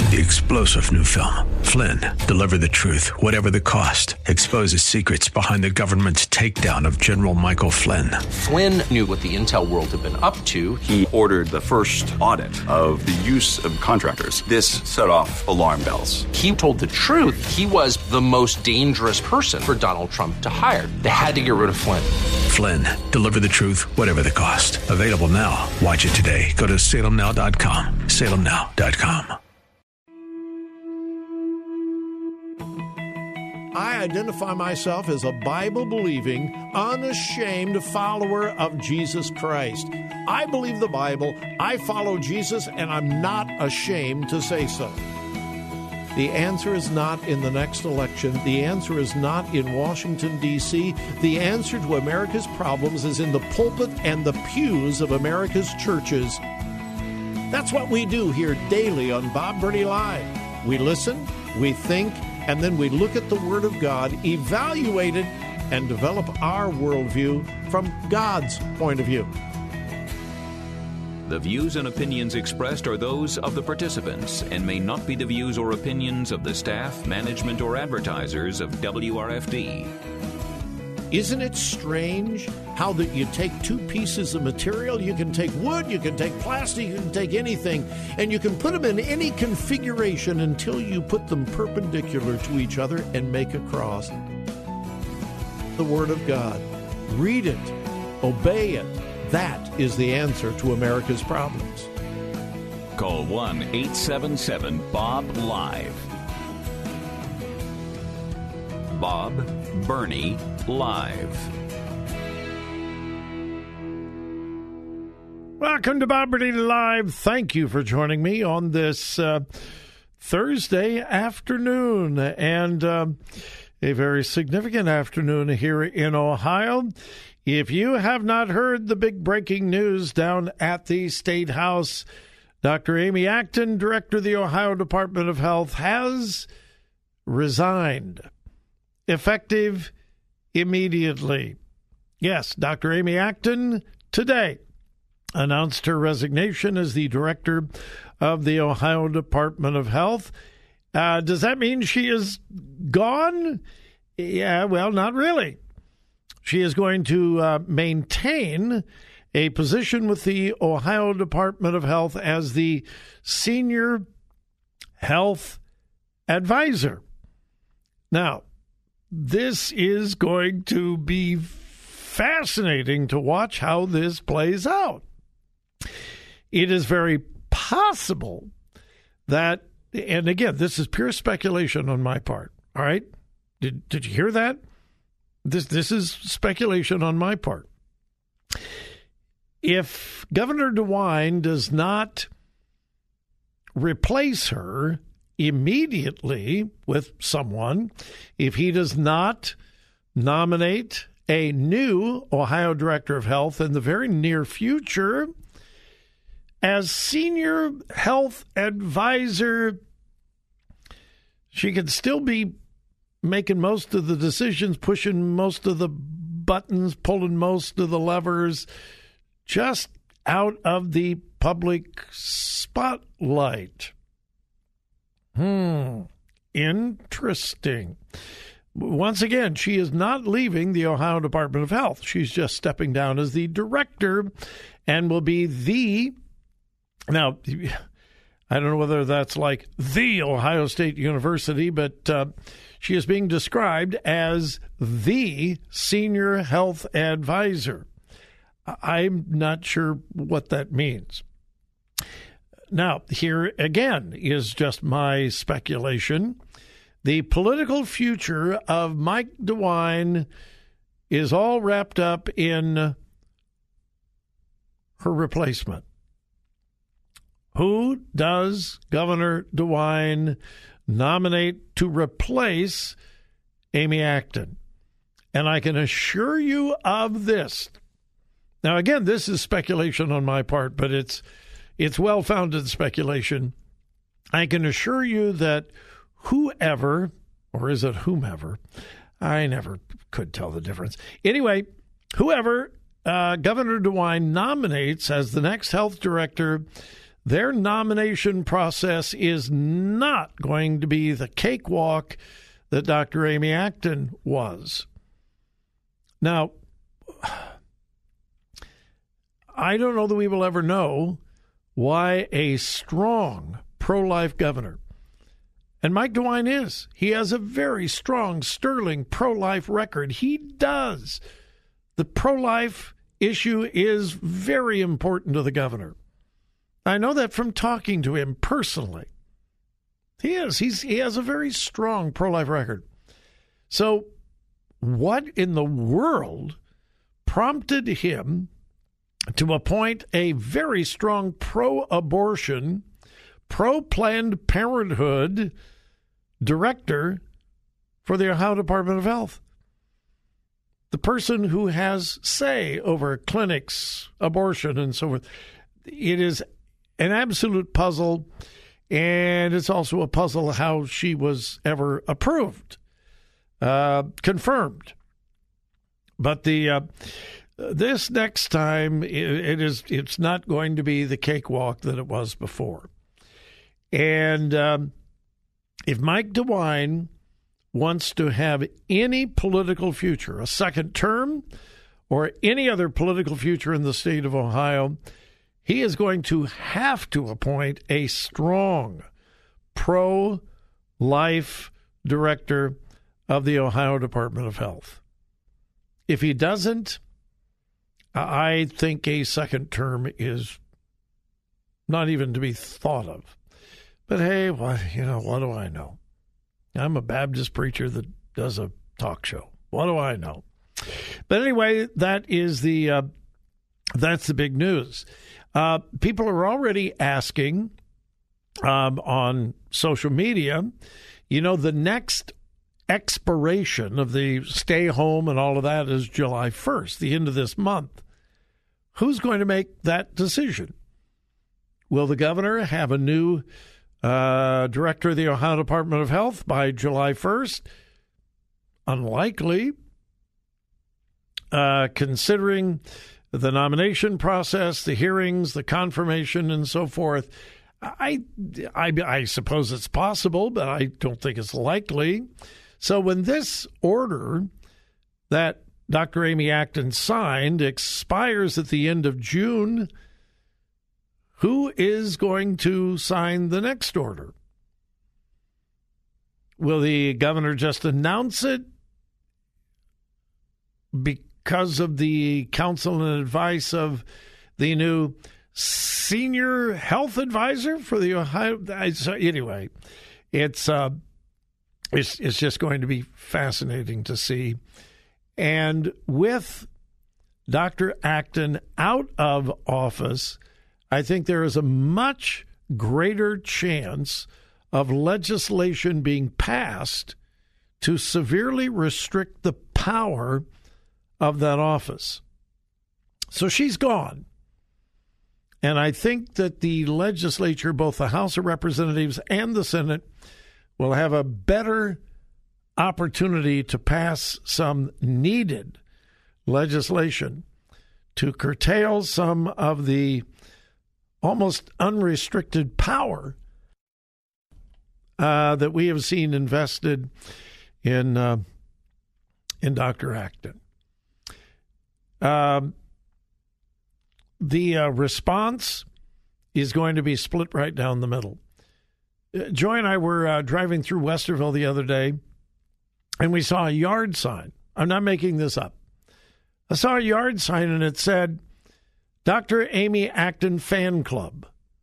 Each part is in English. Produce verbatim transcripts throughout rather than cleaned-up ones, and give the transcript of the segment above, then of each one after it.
The explosive new film, Flynn, deliver the truth, whatever the cost, exposes secrets behind the government's takedown of General Michael Flynn. Flynn knew what the intel world had been up to. He ordered the first audit of the use of contractors. This set off alarm bells. He told the truth. He was the most dangerous person for Donald Trump to hire. They had to get rid of Flynn. Flynn, deliver the truth, whatever the cost. Available now. Watch it today. Go to salem now dot com. salem now dot com. I identify myself as a Bible-believing, unashamed follower of Jesus Christ. I believe the Bible, I follow Jesus, and I'm not ashamed to say so. The answer is not in the next election. The answer is not in Washington, D C The answer to America's problems is in the pulpit and the pews of America's churches. That's what we do here daily on Bob Burney Live. We listen, we think, and then we look at the Word of God, evaluate it, and develop our worldview from God's point of view. The views and opinions expressed are those of the participants and may not be the views or opinions of the staff, management, or advertisers of W R F D. Isn't it strange how that you take two pieces of material, you can take wood, you can take plastic, you can take anything, and you can put them in any configuration until you put them perpendicular to each other and make a cross. The Word of God. Read it. Obey it. That is the answer to America's problems. Call one eight seven seven B O B LIVE. Bob Burney Live. Welcome to Bob Burney Live. Thank you for joining me on this uh, Thursday afternoon, and uh, a very significant afternoon here in Ohio. If you have not heard the big breaking news down at the State House, Doctor Amy Acton, Director of the Ohio Department of Health, has resigned, effective immediately. Yes, Doctor Amy Acton today announced her resignation as the Director of the Ohio Department of Health. Uh, does that mean she is gone? Yeah, well, not really. She is going to uh, maintain a position with the Ohio Department of Health as the Senior Health Advisor. Now, this is going to be fascinating to watch how this plays out. It is very possible that, and again, this is pure speculation on my part, all right? Did did you hear that? This this is speculation on my part. If Governor DeWine does not replace her immediately with someone, if he does not nominate a new Ohio Director of Health in the very near future as Senior Health Advisor, she could still be making most of the decisions, pushing most of the buttons, pulling most of the levers, just out of the public spotlight. Hmm, interesting. Once again, she is not leaving the Ohio Department of Health. She's just stepping down as the director and will be the, now, I don't know whether that's like the Ohio State University, but uh, she is being described as the Senior Health Advisor. I'm not sure what that means. Now, here again is just my speculation. The political future of Mike DeWine is all wrapped up in her replacement. Who does Governor DeWine nominate to replace Amy Acton? And I can assure you of this. Now, again, this is speculation on my part, but it's it's well-founded speculation. I can assure you that whoever, or is it whomever? I never could tell the difference. Anyway, whoever uh, Governor DeWine nominates as the next health director, their nomination process is not going to be the cakewalk that Doctor Amy Acton was. Now, I don't know that we will ever know why a strong pro-life governor, and Mike DeWine is, he has a very strong, sterling pro-life record. He does. The pro-life issue is very important to the governor. I know that from talking to him personally. He is. He's, he has a very strong pro-life record. So what in the world prompted him to appoint a very strong pro-abortion, pro-Planned Parenthood director for the Ohio Department of Health? The person who has say over clinics, abortion, and so forth. It is an absolute puzzle, and it's also a puzzle how she was ever approved, uh, confirmed. But the uh, this next time, it, it is it's not going to be the cakewalk that it was before. And um, if Mike DeWine wants to have any political future, a second term, or any other political future in the state of Ohio, he is going to have to appoint a strong pro-life director of the Ohio Department of Health. If he doesn't, I think a second term is not even to be thought of. But hey, what, you know, what do I know? I'm a Baptist preacher that does a talk show. What do I know? But anyway, that is the uh, that's the big news. Uh, people are already asking um, on social media, you know, the next expiration of the stay home and all of that is July first, the end of this month. Who's going to make that decision? Will the governor have a new uh, director of the Ohio Department of Health by July first? Unlikely, uh, considering the nomination process, the hearings, the confirmation, and so forth. I, I, I suppose it's possible, but I don't think it's likely. So when this order that Doctor Amy Acton signed expires at the end of June, who is going to sign the next order? Will the governor just announce it because of the counsel and advice of the new senior health advisor for the Ohio? Anyway, it's uh, it's it's just going to be fascinating to see. And with Doctor Acton out of office, I think there is a much greater chance of legislation being passed to severely restrict the power of that office. So she's gone. And I think that the legislature, both the House of Representatives and the Senate, will have a better opportunity to pass some needed legislation to curtail some of the almost unrestricted power uh, that we have seen invested in uh, in Doctor Acton. Um, the uh, response is going to be split right down the middle. Uh, Joy and I were uh, driving through Westerville the other day, and we saw a yard sign. I'm not making this up. I saw a yard sign, and it said, Doctor Amy Acton Fan Club.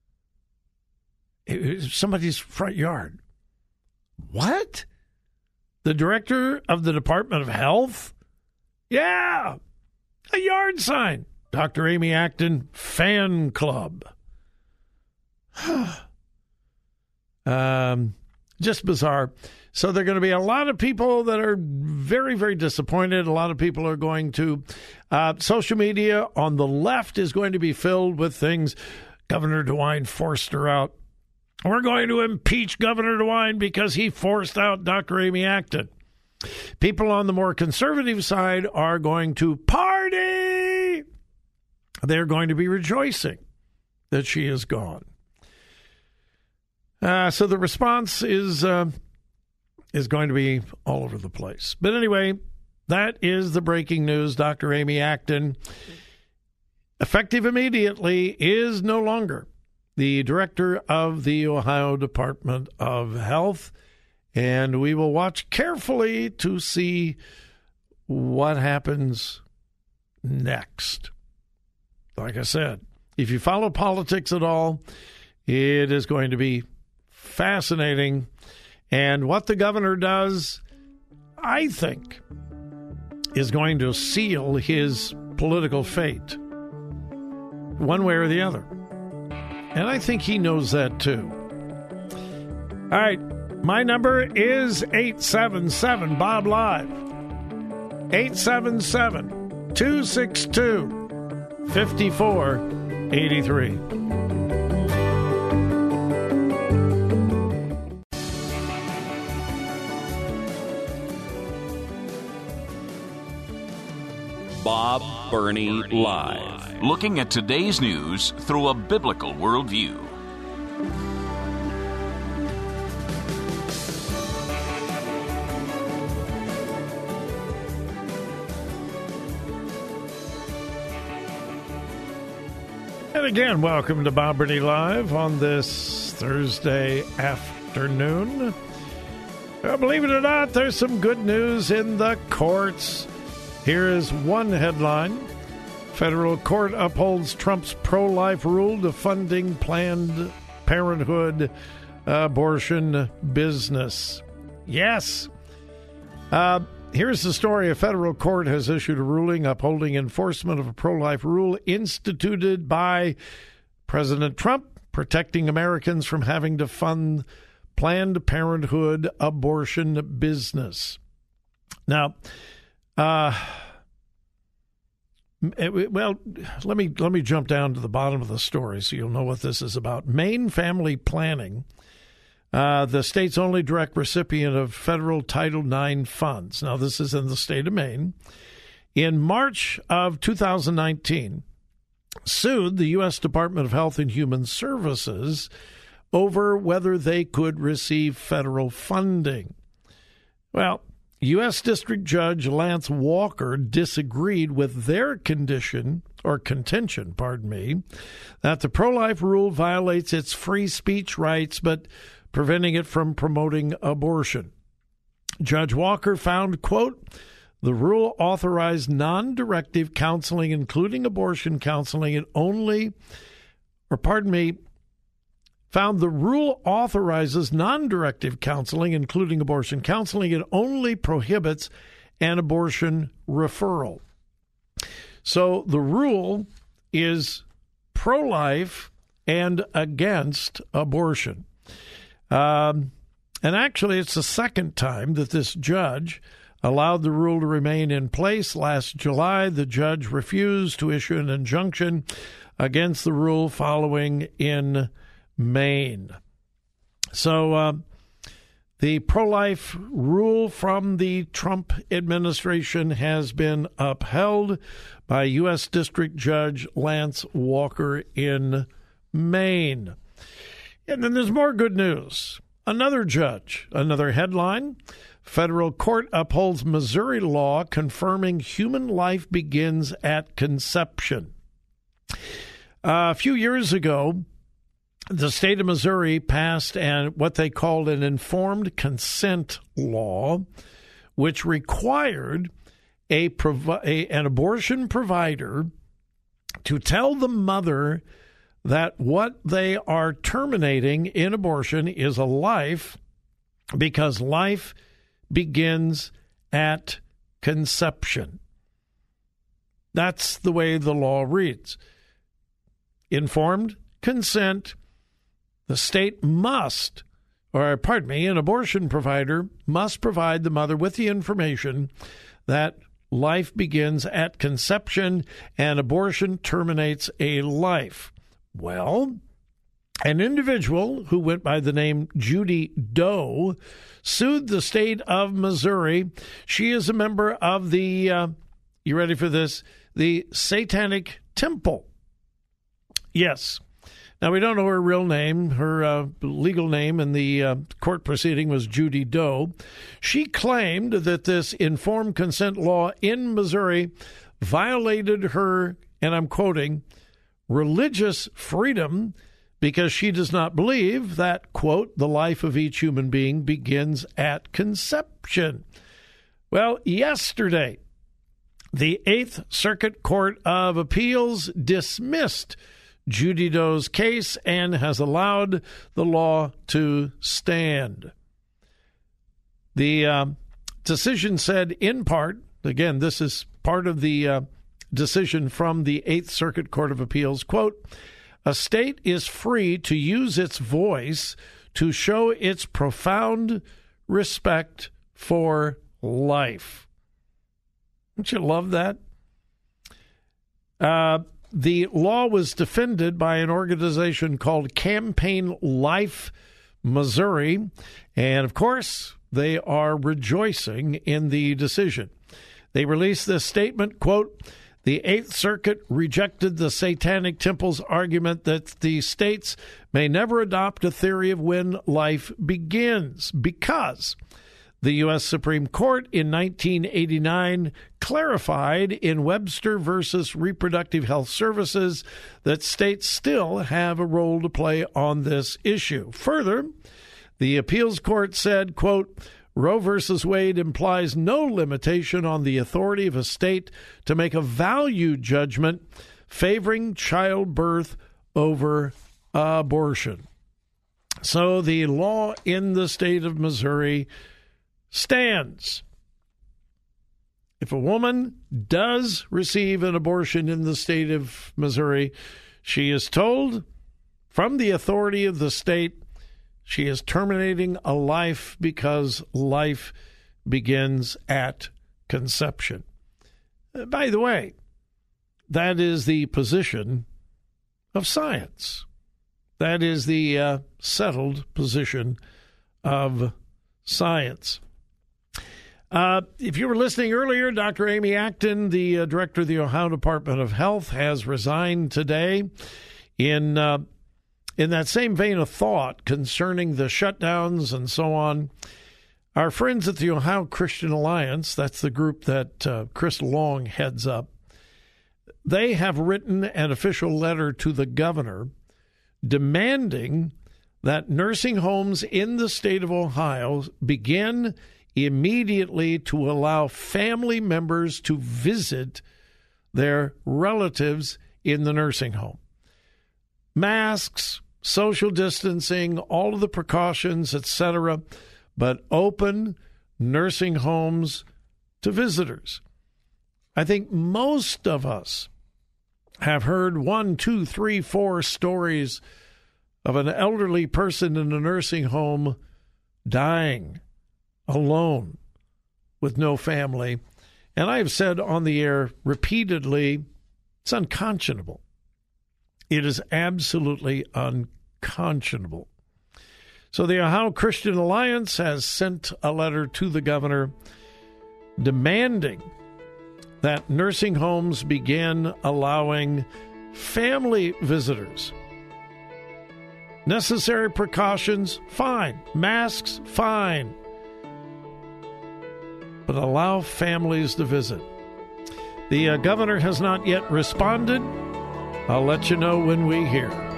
It was somebody's front yard. What? The director of the Department of Health? Yeah, a yard sign. Doctor Amy Acton Fan Club. um, just bizarre. So there are going to be a lot of people that are very, very disappointed. A lot of people are going to, uh, social media on the left is going to be filled with things. Governor DeWine forced her out. We're going to impeach Governor DeWine because he forced out Doctor Amy Acton. People on the more conservative side are going to party. They're going to be rejoicing that she is gone. Uh, so the response is uh, is going to be all over the place. But anyway, that is the breaking news. Doctor Amy Acton, effective immediately, is no longer the director of the Ohio Department of Health. And we will watch carefully to see what happens next. Like I said, if you follow politics at all, it is going to be fascinating. And what the governor does, I think, is going to seal his political fate, one way or the other. And I think he knows that too. All right. My number is eight seven seven, B O B Live. eight seven seven, two six two, five four eight three. Bob Burney Live. Looking at today's news through a biblical worldview. And again, welcome to Bob Burney Live on this Thursday afternoon. Well, believe it or not, there's some good news in the courts. Here is one headline. Federal court upholds Trump's pro-life rule defunding Planned Parenthood abortion business. Yes. Uh, here's the story. A federal court has issued a ruling upholding enforcement of a pro-life rule instituted by President Trump, protecting Americans from having to fund Planned Parenthood abortion business. Now, uh, it, well, let me let me jump down to the bottom of the story so you'll know what this is about. Maine Family Planning, uh, the state's only direct recipient of federal Title nine funds. Now, this is in the state of Maine. In March of two thousand nineteen, sued the U S Department of Health and Human Services over whether they could receive federal funding. Well, U S District Judge Lance Walker disagreed with their condition, or contention, pardon me, that the pro-life rule violates its free speech rights, but preventing it from promoting abortion. Judge Walker found, quote, the rule authorized non-directive counseling, including abortion counseling, and only, or pardon me, found the rule authorizes non-directive counseling, including abortion counseling, and only prohibits an abortion referral. So the rule is pro-life and against abortion. Um, and actually, it's the second time that this judge allowed the rule to remain in place. Last July, the judge refused to issue an injunction against the rule following in Maine. So uh, the pro-life rule from the Trump administration has been upheld by U S District Judge Lance Walker in Maine. And then there's more good news. Another judge, another headline, federal court upholds Missouri law confirming human life begins at conception. Uh, a few years ago, the state of Missouri passed an, what they called an informed consent law, which required a, provi- a an abortion provider to tell the mother that what they are terminating in abortion is a life, because life begins at conception. That's the way the law reads. Informed consent. The state must, or pardon me, an abortion provider must provide the mother with the information that life begins at conception and abortion terminates a life. Well, an individual who went by the name Judy Doe sued the state of Missouri. She is a member of the, uh, you ready for this, the Satanic Temple. Yes. Now, we don't know her real name. Her uh, legal name in the uh, court proceeding was Judy Doe. She claimed that this informed consent law in Missouri violated her, and I'm quoting, religious freedom because she does not believe that, quote, the life of each human being begins at conception. Well, yesterday, the Eighth Circuit Court of Appeals dismissed Judy Doe's case and has allowed the law to stand. The uh, decision said in part, again, this is part of the uh, decision from the Eighth Circuit Court of Appeals, quote, a state is free to use its voice to show its profound respect for life. Don't you love that? Uh, the law was defended by an organization called Campaign Life Missouri, and of course, they are rejoicing in the decision. They released this statement, quote, the Eighth Circuit rejected the Satanic Temple's argument that the states may never adopt a theory of when life begins because the U S Supreme Court in nineteen eighty-nine clarified in Webster versus Reproductive Health Services that states still have a role to play on this issue. Further, the appeals court said, quote, Roe versus Wade implies no limitation on the authority of a state to make a value judgment favoring childbirth over abortion. So the law in the state of Missouri stands. If a woman does receive an abortion in the state of Missouri, she is told from the authority of the state she is terminating a life because life begins at conception. By the way, that is the position of science. That is the uh, settled position of science. Uh, if you were listening earlier, Doctor Amy Acton, the uh, director of the Ohio Department of Health, has resigned today. In uh, in that same vein of thought concerning the shutdowns and so on, our friends at the Ohio Christian Alliance, that's the group that uh, Chris Long heads up, they have written an official letter to the governor demanding that nursing homes in the state of Ohio begin immediately to allow family members to visit their relatives in the nursing home. Masks, social distancing, all of the precautions, et cetera, but open nursing homes to visitors. I think most of us have heard one, two, three, four stories of an elderly person in a nursing home dying alone with no family. And I have said on the air repeatedly, it's unconscionable. It is absolutely unconscionable. So the Ohio Christian Alliance has sent a letter to the governor demanding that nursing homes begin allowing family visitors. Necessary precautions, fine. Masks, fine. But allow families to visit. The uh, governor has not yet responded. I'll let you know when we hear.